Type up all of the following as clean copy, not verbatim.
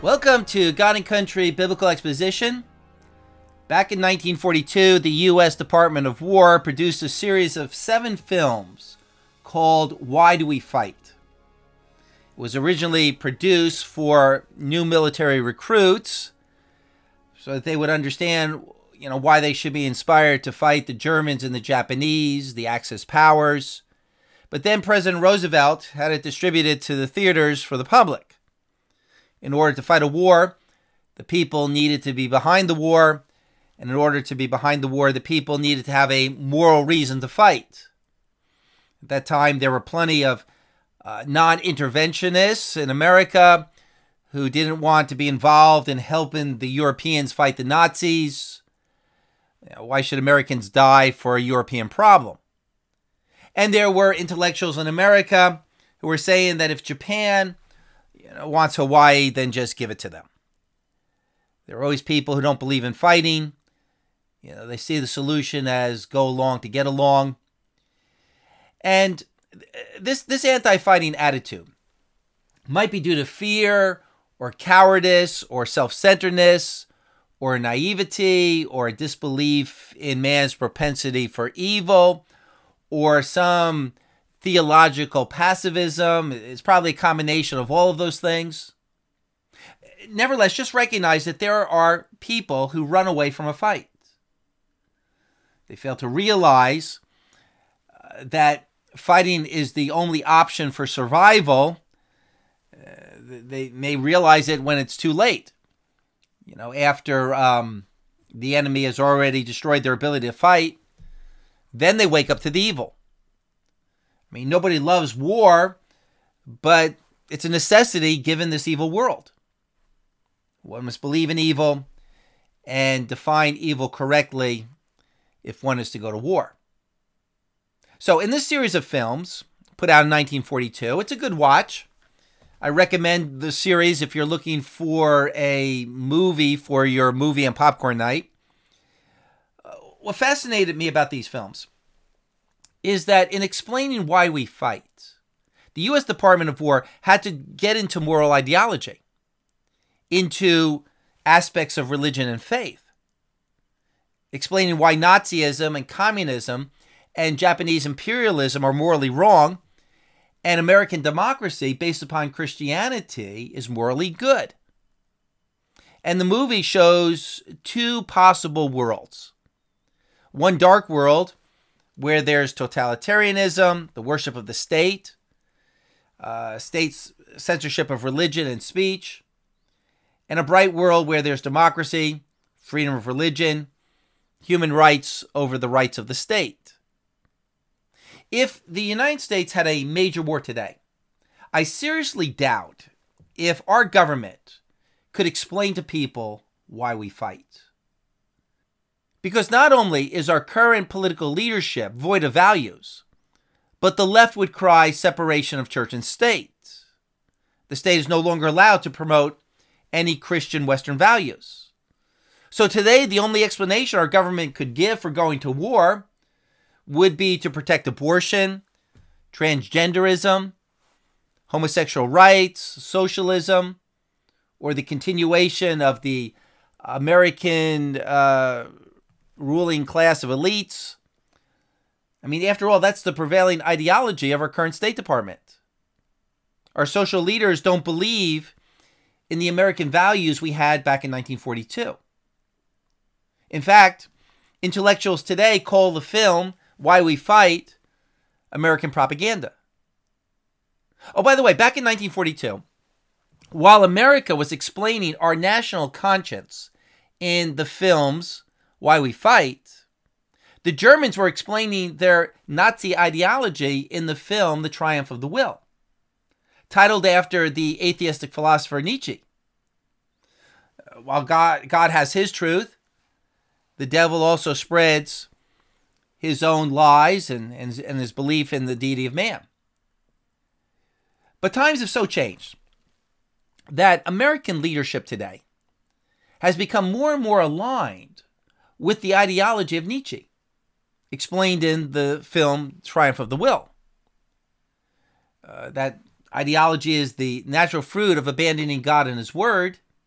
Welcome to God and Country Biblical Exposition. Back in 1942, the U.S. Department of War produced a series of 7 films called Why Do We Fight? It was originally produced for new military recruits so that they would understand, why they should be inspired to fight the Germans and the Japanese, the Axis powers. But then President Roosevelt had it distributed to the theaters for the public. In order to fight a war, the people needed to be behind the war. And in order to be behind the war, the people needed to have a moral reason to fight. At that time, there were plenty of non-interventionists in America who didn't want to be involved in helping the Europeans fight the Nazis. Why should Americans die for a European problem? And there were intellectuals in America who were saying that if Japan wants Hawaii, then just give it to them. There are always people who don't believe in fighting. They see the solution as go along to get along. And this anti-fighting attitude might be due to fear or cowardice or self-centeredness or naivety or a disbelief in man's propensity for evil or some theological passivism. It's probably a combination of all of those things. Nevertheless, just recognize that there are people who run away from a fight. They fail to realize that fighting is the only option for survival. They may realize it when it's too late. After the enemy has already destroyed their ability to fight, then they wake up to the evil. Nobody loves war, but it's a necessity given this evil world. One must believe in evil and define evil correctly if one is to go to war. So in this series of films, put out in 1942, it's a good watch. I recommend the series if you're looking for a movie for your movie and popcorn night. What fascinated me about these films is that in explaining why we fight, the U.S. Department of War had to get into moral ideology, into aspects of religion and faith, explaining why Nazism and communism and Japanese imperialism are morally wrong, and American democracy based upon Christianity is morally good. And the movie shows 2 possible worlds. One dark world where there's totalitarianism, the worship of the state, state's censorship of religion and speech, and a bright world where there's democracy, freedom of religion, human rights over the rights of the state. If the United States had a major war today, I seriously doubt if our government could explain to people why we fight. Because not only is our current political leadership void of values, but the left would cry separation of church and state. The state is no longer allowed to promote any Christian Western values. So today, the only explanation our government could give for going to war would be to protect abortion, transgenderism, homosexual rights, socialism, or the continuation of the American ruling class of elites. After all, that's the prevailing ideology of our current State Department. Our social leaders don't believe in the American values we had back in 1942. In fact, intellectuals today call the film Why We Fight American propaganda. Oh, by the way, back in 1942, while America was explaining our national conscience in the films Why We Fight, the Germans were explaining their Nazi ideology in the film The Triumph of the Will, titled after the atheistic philosopher Nietzsche. While God has his truth, the devil also spreads his own lies and his belief in the deity of man. But times have so changed that American leadership today has become more and more aligned with the ideology of Nietzsche, explained in the film Triumph of the Will. That ideology is the natural fruit of abandoning God and His Word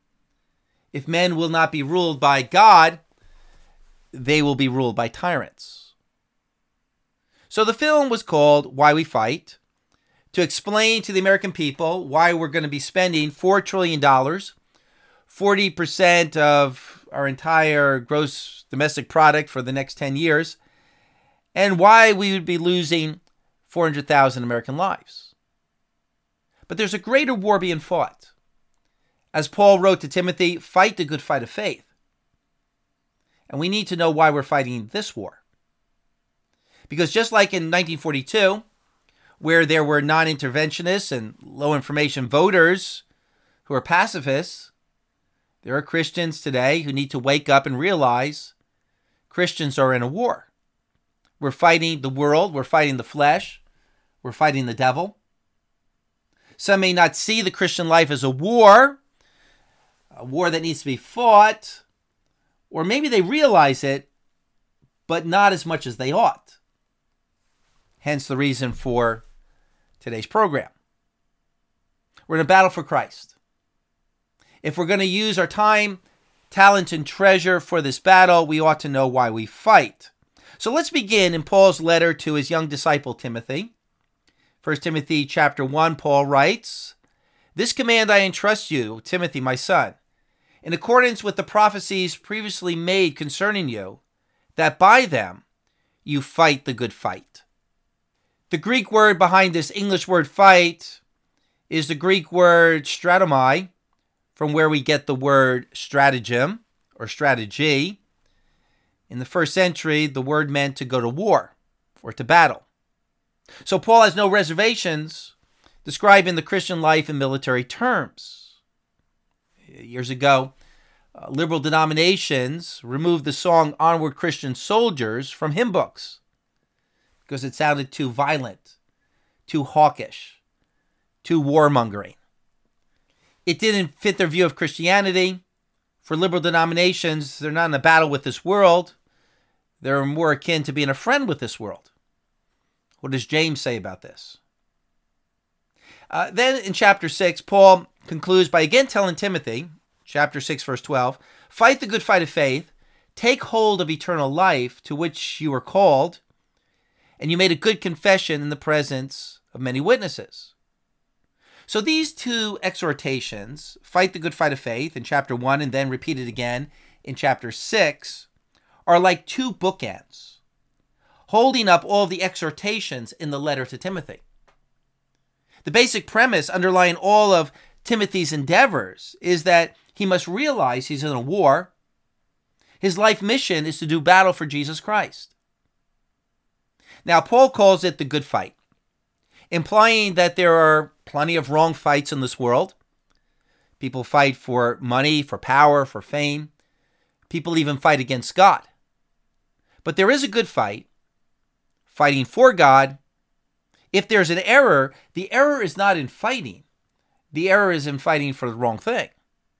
If men will not be ruled by God, they will be ruled by tyrants. So the film was called Why We Fight, to explain to the American people why we're going to be spending $4 trillion, 40% of our entire gross domestic product for the next 10 years, and why we would be losing 400,000 American lives. But there's a greater war being fought. As Paul wrote to Timothy, fight the good fight of faith. And we need to know why we're fighting this war. Because just like in 1942, where there were non-interventionists and low-information voters who are pacifists, there are Christians today who need to wake up and realize Christians are in a war. We're fighting the world, we're fighting the flesh, we're fighting the devil. Some may not see the Christian life as a war that needs to be fought, or maybe they realize it, but not as much as they ought. Hence the reason for today's program. We're in a battle for Christ. If we're going to use our time, talent, and treasure for this battle, we ought to know why we fight. So let's begin in Paul's letter to his young disciple Timothy. 1 Timothy chapter 1, Paul writes, "This command I entrust you, Timothy, my son, in accordance with the prophecies previously made concerning you, that by them you fight the good fight." The Greek word behind this English word fight is the Greek word stratomai, from where we get the word stratagem or strategy. In the first century, the word meant to go to war or to battle. So Paul has no reservations describing the Christian life in military terms. Years ago, liberal denominations removed the song Onward Christian Soldiers from hymn books because it sounded too violent, too hawkish, too warmongering. It didn't fit their view of Christianity. For liberal denominations, they're not in a battle with this world. They're more akin to being a friend with this world. What does James say about this? Then in chapter 6, Paul concludes by again telling Timothy, chapter 6, verse 12, "Fight the good fight of faith, take hold of eternal life to which you were called, and you made a good confession in the presence of many witnesses." So these two exhortations, fight the good fight of faith in chapter 1 and then repeated again in chapter 6, are like two bookends, holding up all the exhortations in the letter to Timothy. The basic premise underlying all of Timothy's endeavors is that he must realize he's in a war. His life mission is to do battle for Jesus Christ. Now, Paul calls it the good fight, implying that there are plenty of wrong fights in this world. People fight for money, for power, for fame. People even fight against God. But there is a good fight, fighting for God. If there's an error, the error is not in fighting. The error is in fighting for the wrong thing.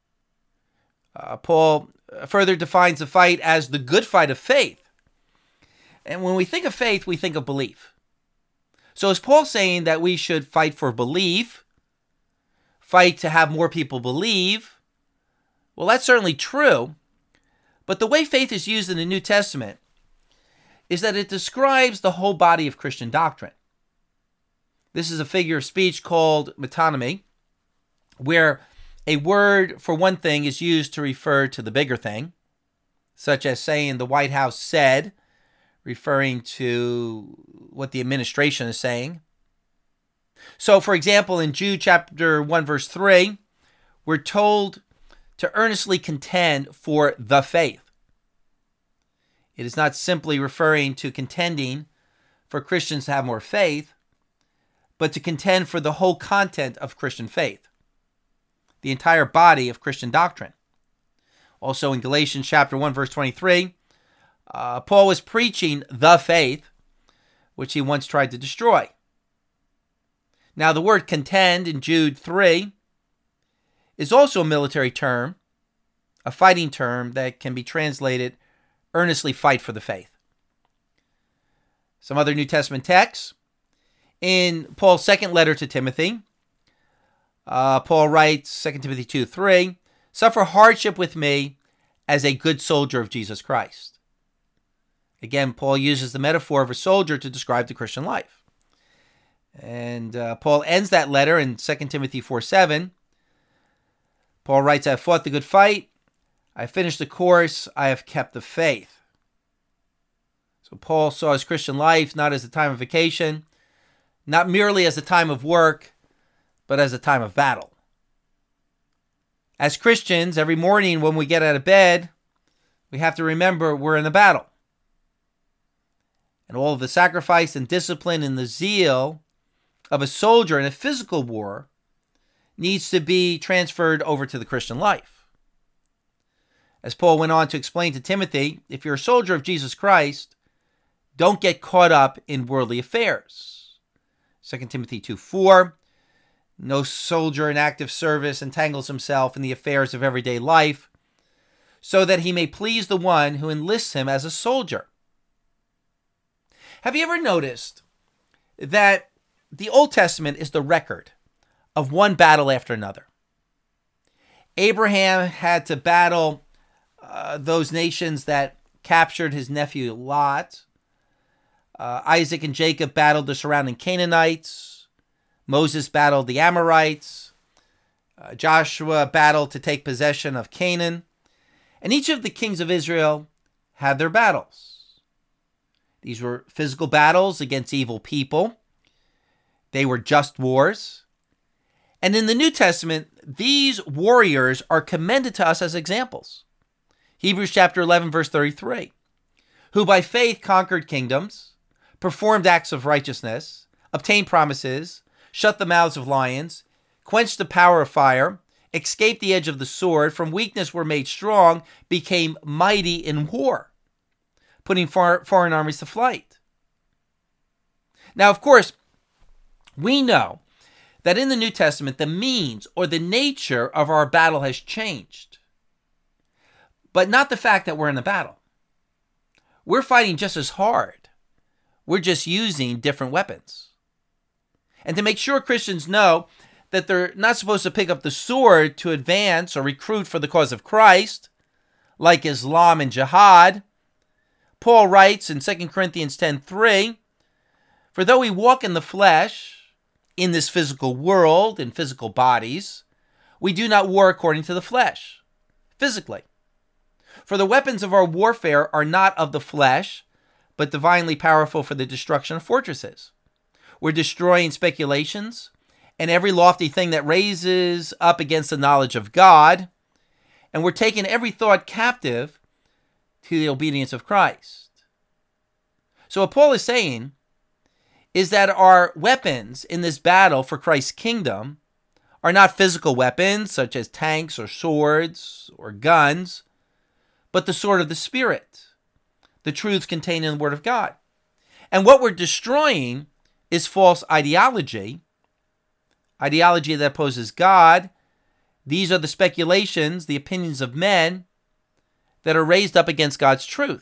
Paul further defines the fight as the good fight of faith. And when we think of faith, we think of belief. So is Paul saying that we should fight for belief, fight to have more people believe? Well, that's certainly true. But the way faith is used in the New Testament is that it describes the whole body of Christian doctrine. This is a figure of speech called metonymy, where a word for one thing is used to refer to the bigger thing, such as saying the White House said, referring to what the administration is saying. So, for example, in Jude chapter 1, verse 3, we're told to earnestly contend for the faith. It is not simply referring to contending for Christians to have more faith, but to contend for the whole content of Christian faith, the entire body of Christian doctrine. Also in Galatians chapter 1, verse 23, Paul was preaching the faith, which he once tried to destroy. Now, the word contend in Jude 3 is also a military term, a fighting term that can be translated earnestly fight for the faith. Some other New Testament texts. In Paul's second letter to Timothy, Paul writes, 2 Timothy 2:3, Suffer hardship with me as a good soldier of Jesus Christ. Again, Paul uses the metaphor of a soldier to describe the Christian life. And Paul ends that letter in 2 Timothy 4:7. Paul writes, I have fought the good fight. I have finished the course. I have kept the faith. So Paul saw his Christian life not as a time of vacation, not merely as a time of work, but as a time of battle. As Christians, every morning when we get out of bed, we have to remember we're in a battle. And all of the sacrifice and discipline and the zeal of a soldier in a physical war needs to be transferred over to the Christian life. As Paul went on to explain to Timothy, if you're a soldier of Jesus Christ, don't get caught up in worldly affairs. 2 Timothy 2:4, no soldier in active service entangles himself in the affairs of everyday life, so that he may please the one who enlists him as a soldier. Have you ever noticed that the Old Testament is the record of one battle after another? Abraham had to battle those nations that captured his nephew Lot. Isaac and Jacob battled the surrounding Canaanites. Moses battled the Amorites. Joshua battled to take possession of Canaan. And each of the kings of Israel had their battles. These were physical battles against evil people. They were just wars. And in the New Testament, these warriors are commended to us as examples. Hebrews chapter 11, verse 33, who by faith conquered kingdoms, performed acts of righteousness, obtained promises, shut the mouths of lions, quenched the power of fire, escaped the edge of the sword, from weakness were made strong, became mighty in war, putting foreign armies to flight. Now, of course, we know that in the New Testament, the means or the nature of our battle has changed, but not the fact that we're in a battle. We're fighting just as hard. We're just using different weapons. And to make sure Christians know that they're not supposed to pick up the sword to advance or recruit for the cause of Christ, like Islam and jihad, Paul writes in 2 Corinthians 10:3, for though we walk in the flesh, in this physical world, in physical bodies, we do not war according to the flesh, physically. For the weapons of our warfare are not of the flesh, but divinely powerful for the destruction of fortresses. We're destroying speculations and every lofty thing that raises up against the knowledge of God, and we're taking every thought captive to the obedience of Christ. So what Paul is saying is that our weapons in this battle for Christ's kingdom are not physical weapons such as tanks or swords or guns, but the sword of the Spirit, the truths contained in the Word of God. And what we're destroying is false ideology that opposes God. These are the speculations, the opinions of men that are raised up against God's truth.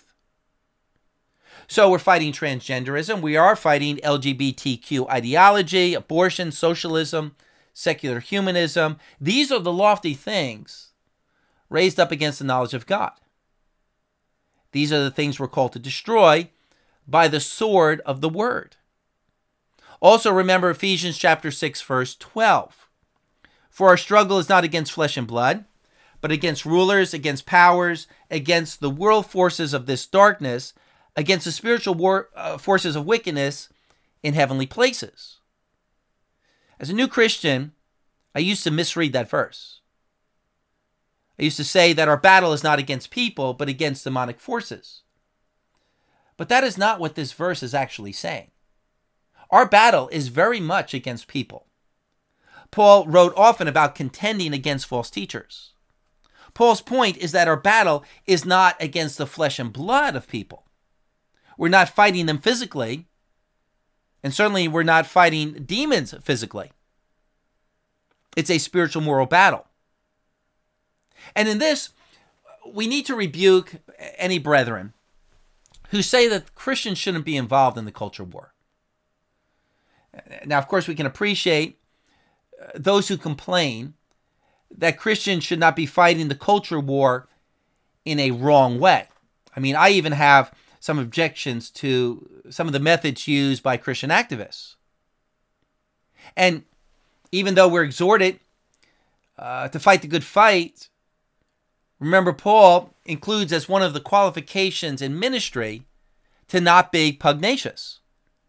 So we're fighting transgenderism. We are fighting LGBTQ ideology, abortion, socialism, secular humanism. These are the lofty things raised up against the knowledge of God. These are the things we're called to destroy by the sword of the word. Also remember Ephesians chapter 6, verse 12. For our struggle is not against flesh and blood, but against rulers, against powers, against the world forces of this darkness, against the spiritual forces of wickedness in heavenly places. As a new Christian, I used to misread that verse. I used to say that our battle is not against people, but against demonic forces. But that is not what this verse is actually saying. Our battle is very much against people. Paul wrote often about contending against false teachers. Paul's point is that our battle is not against the flesh and blood of people. We're not fighting them physically, and certainly we're not fighting demons physically. It's a spiritual moral battle. And in this, we need to rebuke any brethren who say that Christians shouldn't be involved in the culture war. Now, of course, we can appreciate those who complain that Christians should not be fighting the culture war in a wrong way. I mean, I even have some objections to some of the methods used by Christian activists. And even though we're exhorted to fight the good fight, remember Paul includes as one of the qualifications in ministry to not be pugnacious.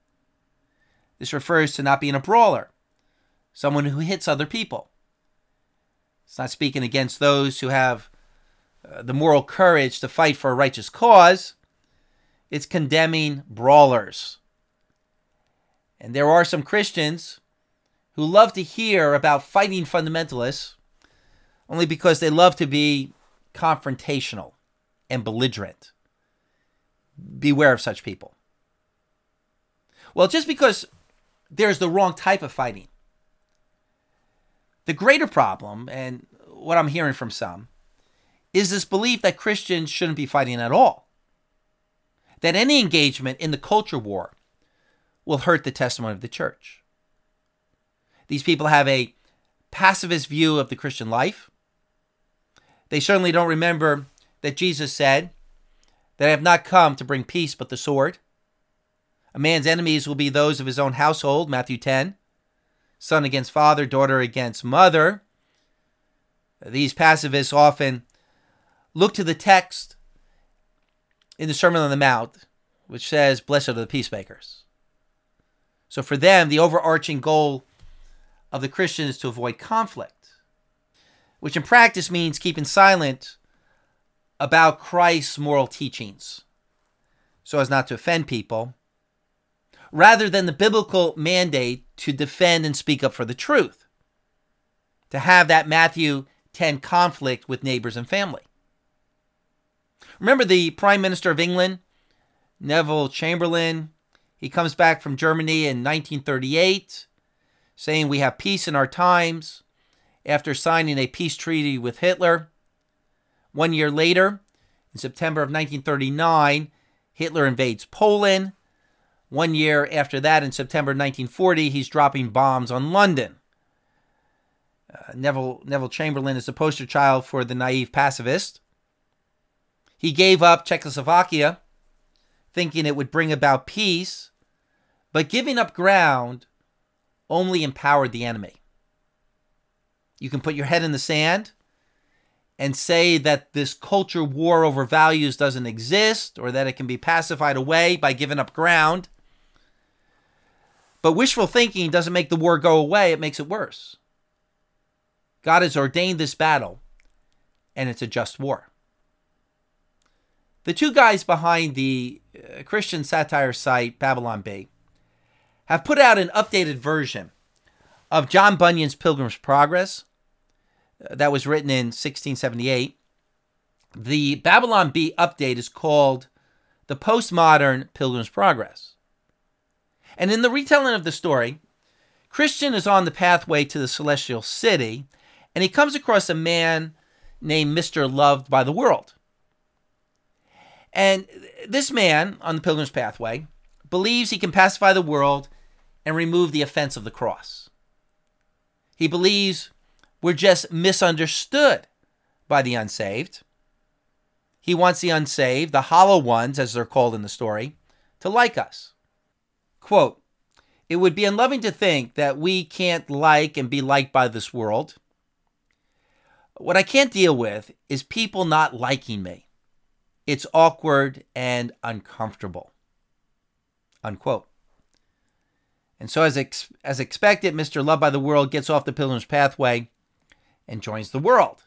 This refers to not being a brawler, someone who hits other people. It's not speaking against those who have the moral courage to fight for a righteous cause. It's condemning brawlers. And there are some Christians who love to hear about fighting fundamentalists only because they love to be confrontational and belligerent. Beware of such people. Well, just because there's the wrong type of fighting, the greater problem, and what I'm hearing from some, is this belief that Christians shouldn't be fighting at all. That any engagement in the culture war will hurt the testimony of the church. These people have a pacifist view of the Christian life. They certainly don't remember that Jesus said that I have not come to bring peace but the sword. A man's enemies will be those of his own household, Matthew 10. Son against father, daughter against mother. These pacifists often look to the text in the Sermon on the Mount, which says, blessed are the peacemakers. So for them, the overarching goal of the Christian is to avoid conflict, which in practice means keeping silent about Christ's moral teachings so as not to offend people, rather than the biblical mandate to defend and speak up for the truth, to have that Matthew 10 conflict with neighbors and family. Remember the Prime Minister of England, Neville Chamberlain? He comes back from Germany in 1938, saying we have peace in our times, after signing a peace treaty with Hitler. 1 year later, in September of 1939, Hitler invades Poland. 1 year after that, in September 1940, he's dropping bombs on London. Neville Chamberlain is the poster child for the naive pacifist. He gave up Czechoslovakia, thinking it would bring about peace, but giving up ground only empowered the enemy. You can put your head in the sand and say that this culture war over values doesn't exist or that it can be pacified away by giving up ground. But wishful thinking doesn't make the war go away, it makes it worse. God has ordained this battle, and it's a just war. The two guys behind the Christian satire site Babylon Bee have put out an updated version of John Bunyan's Pilgrim's Progress that was written in 1678. The Babylon Bee update is called The Postmodern Pilgrim's Progress. And in the retelling of the story, Christian is on the pathway to the celestial city, and he comes across a man named Mr. Loved by the World. And this man on the pilgrim's pathway believes he can pacify the world and remove the offense of the cross. He believes we're just misunderstood by the unsaved. He wants the unsaved, the hollow ones, as they're called in the story, to like us. Quote, it would be unloving to think that we can't like and be liked by this world. What I can't deal with is people not liking me. It's awkward and uncomfortable. Unquote. And so as expected, Mr. Loved by the World gets off the pilgrim's pathway and joins the world.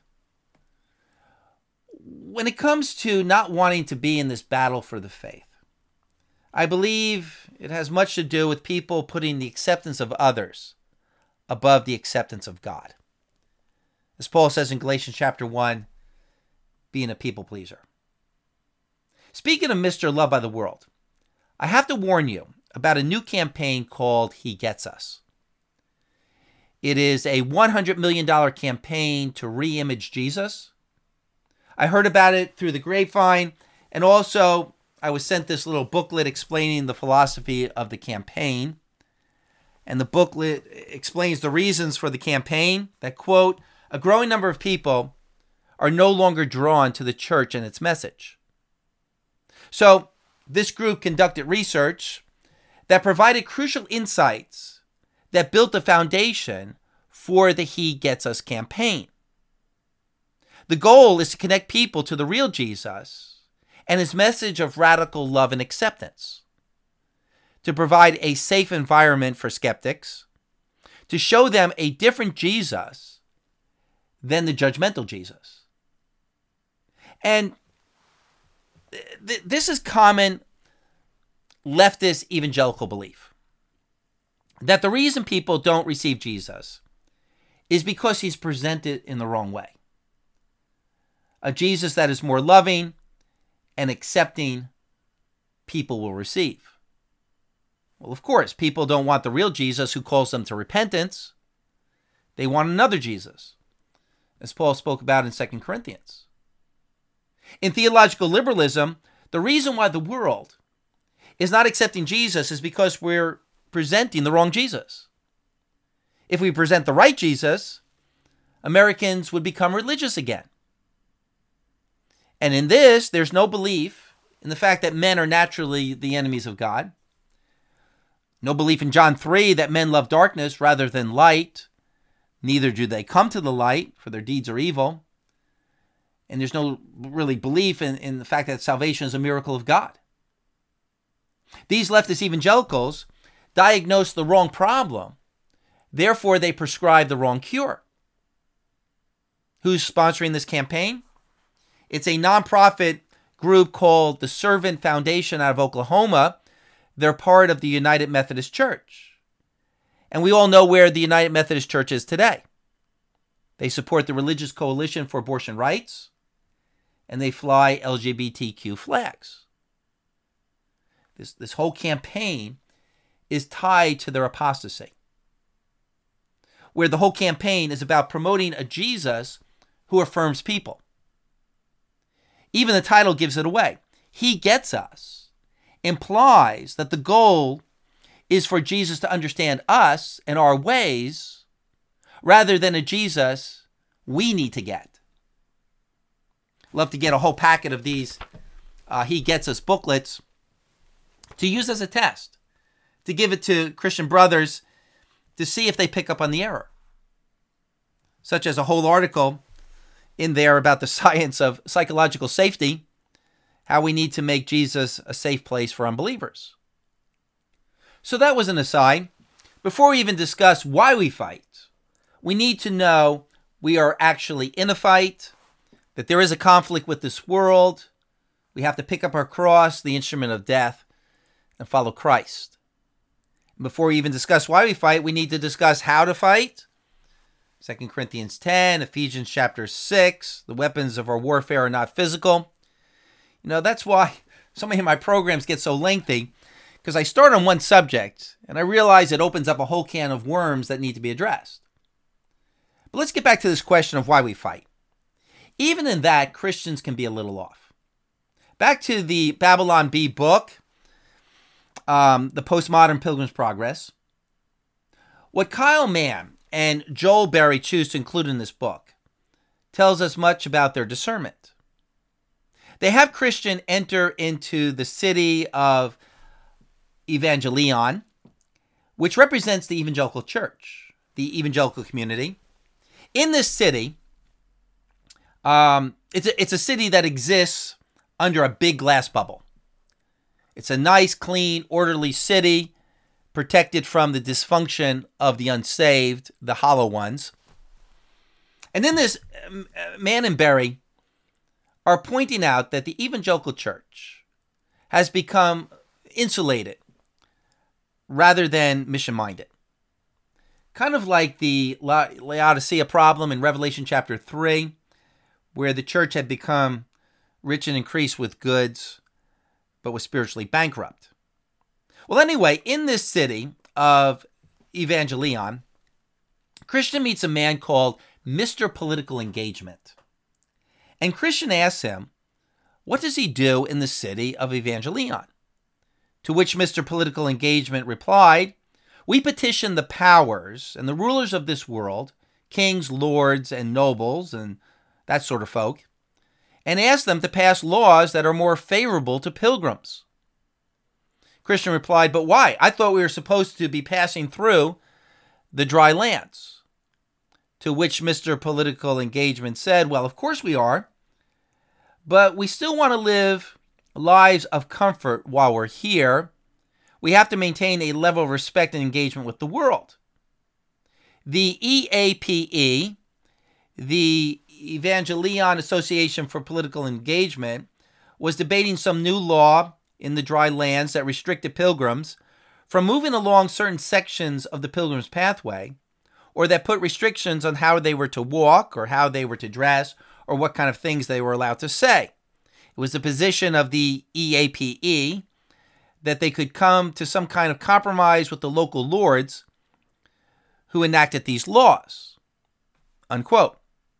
When it comes to not wanting to be in this battle for the faith, I believe it has much to do with people putting the acceptance of others above the acceptance of God. As Paul says in Galatians chapter 1, being a people pleaser. Speaking of Mr. Loved by the World, I have to warn you about a new campaign called He Gets Us. It is a $100 million campaign to re-image Jesus. I heard about it through the grapevine, and also I was sent this little booklet explaining the philosophy of the campaign. And the booklet explains the reasons for the campaign, that, quote, a growing number of people are no longer drawn to the church and its message. So this group conducted research that provided crucial insights that built the foundation for the He Gets Us campaign. The goal is to connect people to the real Jesus and his message of radical love and acceptance, to provide a safe environment for skeptics, to show them a different Jesus than the judgmental Jesus. And this is common leftist evangelical belief, that the reason people don't receive Jesus is because he's presented in the wrong way. A Jesus that is more loving and accepting, people will receive. Well, of course, people don't want the real Jesus who calls them to repentance. They want another Jesus, as Paul spoke about in 2 Corinthians. In theological liberalism, the reason why the world is not accepting Jesus is because we're presenting the wrong Jesus. If we present the right Jesus, Americans would become religious again. And in this, there's no belief in the fact that men are naturally the enemies of God. No belief in John 3 that men love darkness rather than light. Neither do they come to the light, for their deeds are evil. And there's no really belief in the fact that salvation is a miracle of God. These leftist evangelicals diagnose the wrong problem. Therefore, they prescribe the wrong cure. Who's sponsoring this campaign? It's a nonprofit group called the Servant Foundation out of Oklahoma. They're part of the United Methodist Church. And we all know where the United Methodist Church is today. They support the Religious Coalition for Abortion Rights, and they fly LGBTQ flags. This whole campaign is tied to their apostasy, where the whole campaign is about promoting a Jesus who affirms people. Even the title gives it away. He Gets Us implies that the goal is for Jesus to understand us and our ways rather than a Jesus we need to get. Love to get a whole packet of these He Gets Us booklets to use as a test, to give it to Christian brothers to see if they pick up on the error. Such as a whole article in there about the science of psychological safety, how we need to make Jesus a safe place for unbelievers. So that was an aside. Before we even discuss why we fight, we need to know we are actually in a fight, that there is a conflict with this world. We have to pick up our cross, the instrument of death, and follow Christ. Before we even discuss why we fight, we need to discuss how to fight. 2 Corinthians 10, Ephesians chapter 6, the weapons of our warfare are not physical. You know, that's why so many of my programs get so lengthy, because I start on one subject, and I realize it opens up a whole can of worms that need to be addressed. But let's get back to this question of why we fight. Even in that, Christians can be a little off. Back to the Babylon Bee book, The Postmodern Pilgrim's Progress. What Kyle Mann and Joel Berry choose to include in this book tells us much about their discernment. They have Christian enter into the city of Evangelion, which represents the evangelical church, the evangelical community. In this city, it's a city that exists under a big glass bubble. It's a nice, clean, orderly city, protected from the dysfunction of the unsaved, the hollow ones. And then this Mann and Berry are pointing out that the evangelical church has become insulated rather than mission-minded. Kind of like the Laodicea problem in Revelation chapter 3, where the church had become rich and increased with goods, but was spiritually bankrupt. Well, anyway, in this city of Evangelion, Christian meets a man called Mr. Political Engagement. And Christian asks him, what does he do in the city of Evangelion? To which Mr. Political Engagement replied, we petition the powers and the rulers of this world, kings, lords, and nobles, and that sort of folk, and asked them to pass laws that are more favorable to pilgrims. Christian replied, "But why? I thought we were supposed to be passing through the dry lands." To which Mr. Political Engagement said, "Well, of course we are, but we still want to live lives of comfort while we're here. We have to maintain a level of respect and engagement with the world." The EAPE, the Evangelion Association for Political Engagement, was debating some new law in the dry lands that restricted pilgrims from moving along certain sections of the pilgrim's pathway, or that put restrictions on how they were to walk, or how they were to dress, or what kind of things they were allowed to say. It was the position of the EAPE that they could come to some kind of compromise with the local lords who enacted these laws, unquote.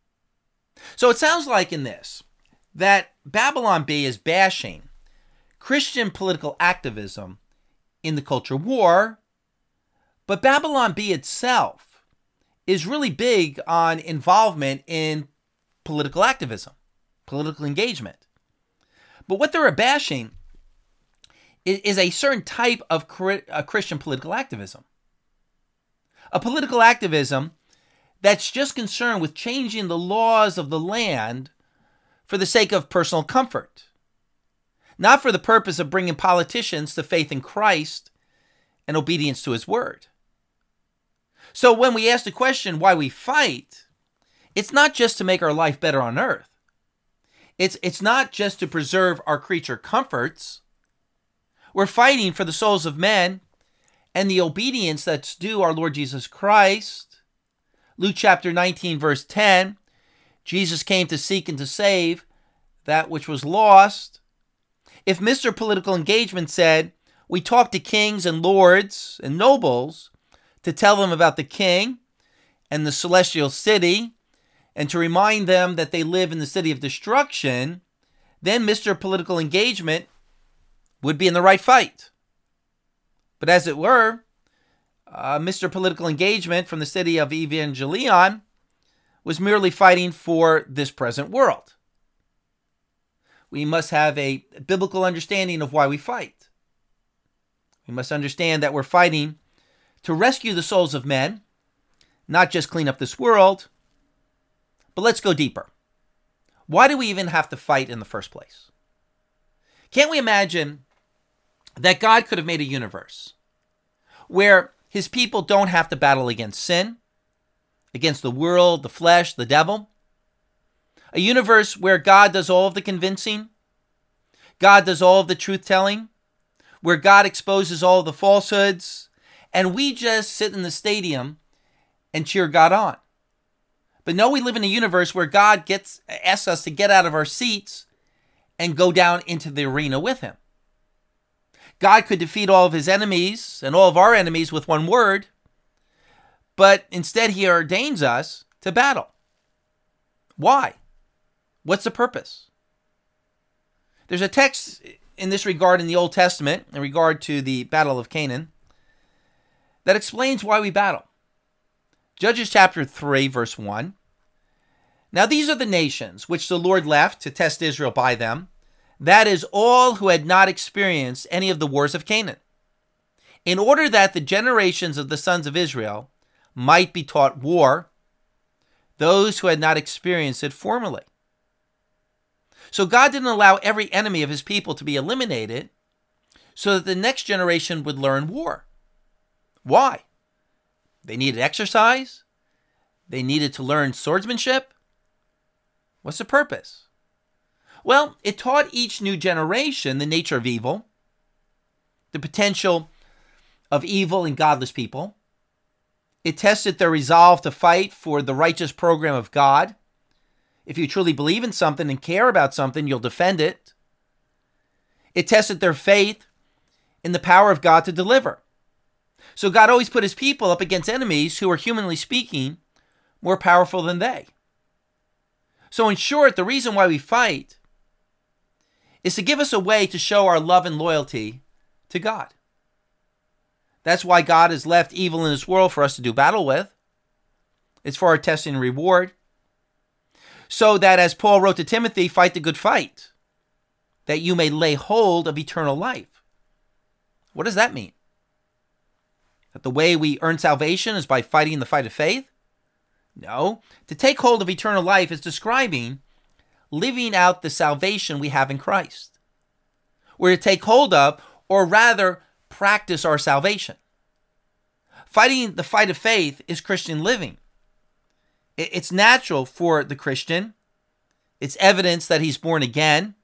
So it sounds like in this that Babylon Bee is bashing Christian political activism in the culture war, but Babylon Bee itself is really big on involvement in political activism, political engagement. But what they're bashing is a certain type of Christian political activism. A political activism that's just concerned with changing the laws of the land for the sake of personal comfort, not for the purpose of bringing politicians to faith in Christ and obedience to his word. So when we ask the question why we fight, it's not just to make our life better on earth. It's not just to preserve our creature comforts. We're fighting for the souls of men and the obedience that's due our Lord Jesus Christ. Luke chapter 19, verse 10, Jesus came to seek and to save that which was lost. If Mr. Political Engagement said, we talk to kings and lords and nobles to tell them about the king and the celestial city, and to remind them that they live in the city of destruction, then Mr. Political Engagement would be in the right fight. But as it were, Mr. Political Engagement from the city of Evangelion was merely fighting for this present world. We must have a biblical understanding of why we fight. We must understand that we're fighting to rescue the souls of men, not just clean up this world. But let's go deeper. Why do we even have to fight in the first place? Can't we imagine that God could have made a universe where his people don't have to battle against sin, against the world, the flesh, the devil? A universe where God does all of the convincing, God does all of the truth-telling, where God exposes all of the falsehoods, and we just sit in the stadium and cheer God on. But no, we live in a universe where God asks us to get out of our seats and go down into the arena with him. God could defeat all of his enemies and all of our enemies with one word, but instead he ordains us to battle. Why? What's the purpose? There's a text in this regard in the Old Testament, in regard to the Battle of Canaan, that explains why we battle. Judges chapter 3, verse 1. Now these are the nations which the Lord left to test Israel by them, that is, all who had not experienced any of the wars of Canaan, in order that the generations of the sons of Israel might be taught war, those who had not experienced it formerly. So God didn't allow every enemy of his people to be eliminated so that the next generation would learn war. Why? They needed exercise? They needed to learn swordsmanship? What's the purpose? Well, it taught each new generation the nature of evil, the potential of evil and godless people. It tested their resolve to fight for the righteous program of God. If you truly believe in something and care about something, you'll defend it. It tested their faith in the power of God to deliver. So God always put his people up against enemies who were, humanly speaking, more powerful than they. So in short, the reason why we fight is to give us a way to show our love and loyalty to God. That's why God has left evil in this world for us to do battle with. It's for our testing and reward. So that, as Paul wrote to Timothy, fight the good fight, that you may lay hold of eternal life. What does that mean? That the way we earn salvation is by fighting the fight of faith? No. To take hold of eternal life is describing living out the salvation we have in Christ. We're to take hold of, or rather, practice our salvation. Fighting the fight of faith is Christian living. It's natural for the Christian. It's evidence that he's born again.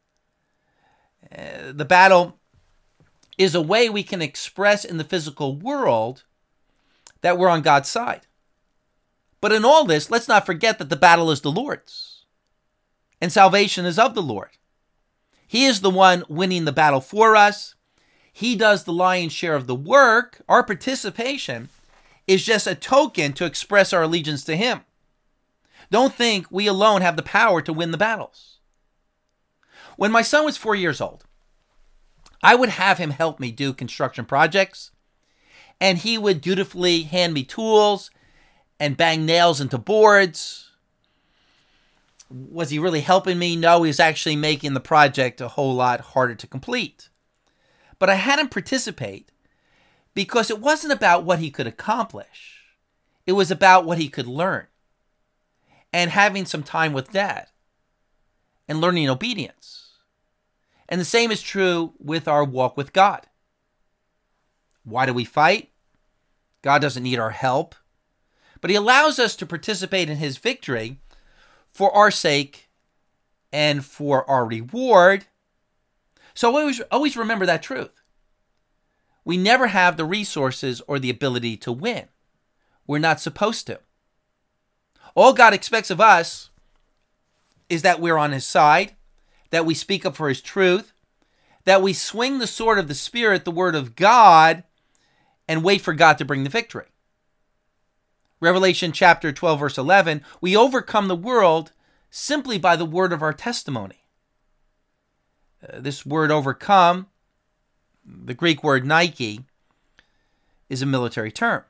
The battle is a way we can express in the physical world that we're on God's side. But in all this, let's not forget that the battle is the Lord's, and salvation is of the Lord. He is the one winning the battle for us. He does the lion's share of the work. Our participation is just a token to express our allegiance to him. Don't think we alone have the power to win the battles. When my son was 4 years old, I would have him help me do construction projects, and he would dutifully hand me tools and bang nails into boards. Was he really helping me? No, he was actually making the project a whole lot harder to complete. But I had him participate because it wasn't about what he could accomplish. It was about what he could learn, and having some time with Dad and learning obedience. And the same is true with our walk with God. Why do we fight? God doesn't need our help, but he allows us to participate in his victory for our sake and for our reward. So always remember that truth. We never have the resources or the ability to win. We're not supposed to. All God expects of us is that we're on his side, that we speak up for his truth, that we swing the sword of the Spirit, the word of God, and wait for God to bring the victory. Revelation chapter 12, verse 11, we overcome the world simply by the word of our testimony. This word overcome, the Greek word Nike, is a military term.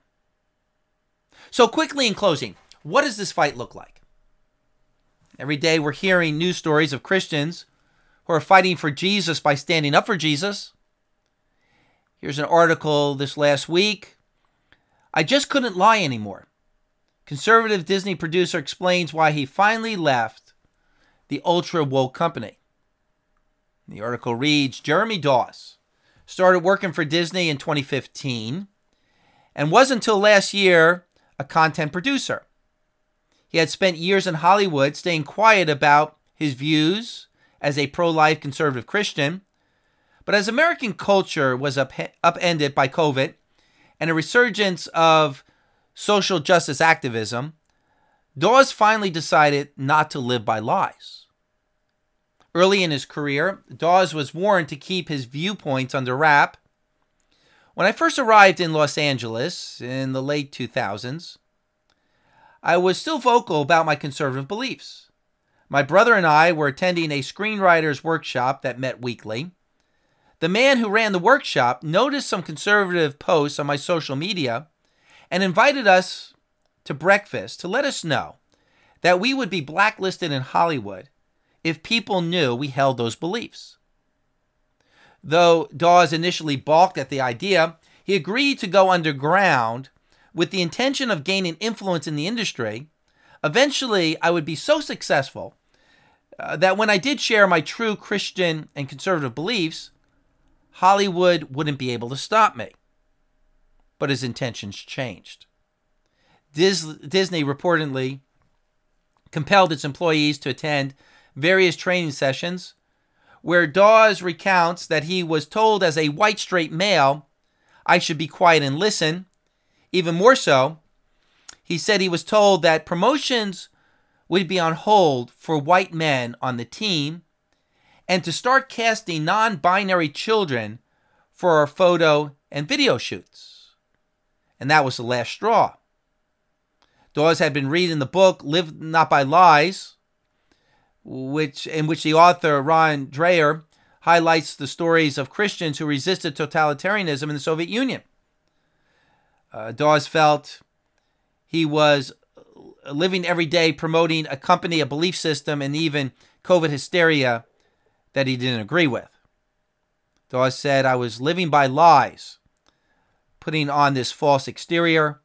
So quickly in closing, what does this fight look like? Every day we're hearing news stories of Christians who are fighting for Jesus by standing up for Jesus. Here's an article this last week. I just couldn't lie anymore. Conservative Disney producer explains why he finally left the ultra-woke company. The article reads, Jeremy Dawes started working for Disney in 2015 and was until last year a content producer. He had spent years in Hollywood staying quiet about his views as a pro-life conservative Christian. But as American culture was upended by COVID and a resurgence of social justice activism, Dawes finally decided not to live by lies. Early in his career, Dawes was warned to keep his viewpoints under wrap. When I first arrived in Los Angeles in the late 2000s, I was still vocal about my conservative beliefs. My brother and I were attending a screenwriter's workshop that met weekly. The man who ran the workshop noticed some conservative posts on my social media and invited us to breakfast to let us know that we would be blacklisted in Hollywood if people knew we held those beliefs. Though Dawes initially balked at the idea, he agreed to go underground with the intention of gaining influence in the industry. Eventually, I would be so successful that when I did share my true Christian and conservative beliefs, Hollywood wouldn't be able to stop me. But his intentions changed. Disney reportedly compelled its employees to attend various training sessions where Dawes recounts that he was told as a white straight male, I should be quiet and listen. Even more so, he said he was told that promotions would be on hold for white men on the team and to start casting non-binary children for our photo and video shoots. And that was the last straw. Dawes had been reading the book Live Not by Lies, in which the author Ron Dreher highlights the stories of Christians who resisted totalitarianism in the Soviet Union. Dawes felt he was living every day promoting a company, a belief system, and even COVID hysteria that he didn't agree with. Dawes said, I was living by lies, putting on this false exterior.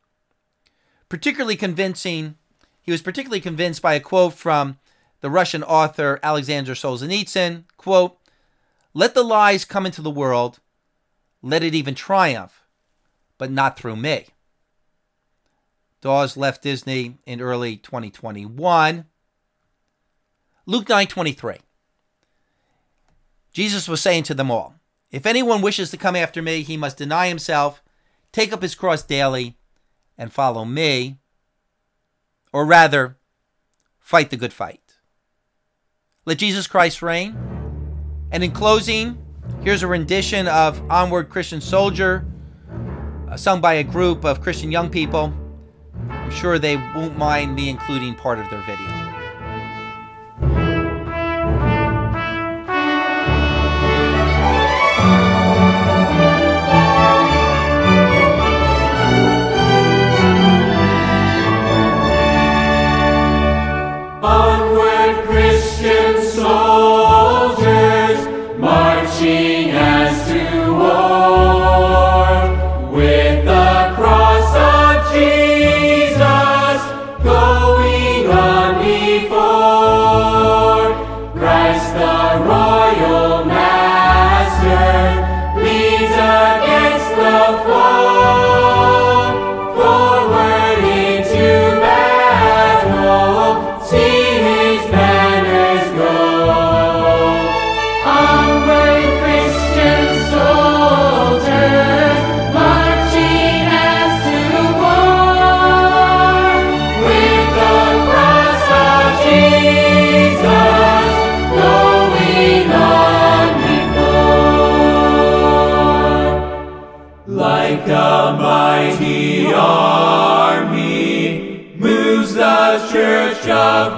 He was particularly convinced by a quote from the Russian author Alexander Solzhenitsyn, quote, let the lies come into the world, let it even triumph, but not through me. Dawes left Disney in early 2021. Luke 9:23. Jesus was saying to them all, if anyone wishes to come after me, he must deny himself, take up his cross daily, and follow me. Or rather, fight the good fight. Let Jesus Christ reign. And in closing, here's a rendition of Onward Christian Soldier, sung by a group of Christian young people. I'm sure they won't mind me including part of their video. Onward, Christian soldiers, marching as to war, with the cross of Jesus going on before. Christ the royal master leads against the foe, forward into battle, see his banners go. Onward, Christian soldiers, marching as to war, with the cross of Jesus going on before. Like a mighty army moves the Church of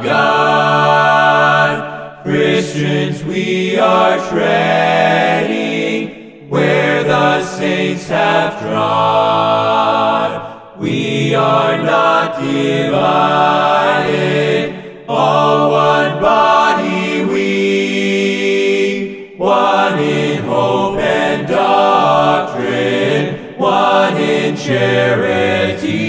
God. Christians, we are treading where the saints have trod. We are not divided, all one body we, one in hope and doctrine, one in charity.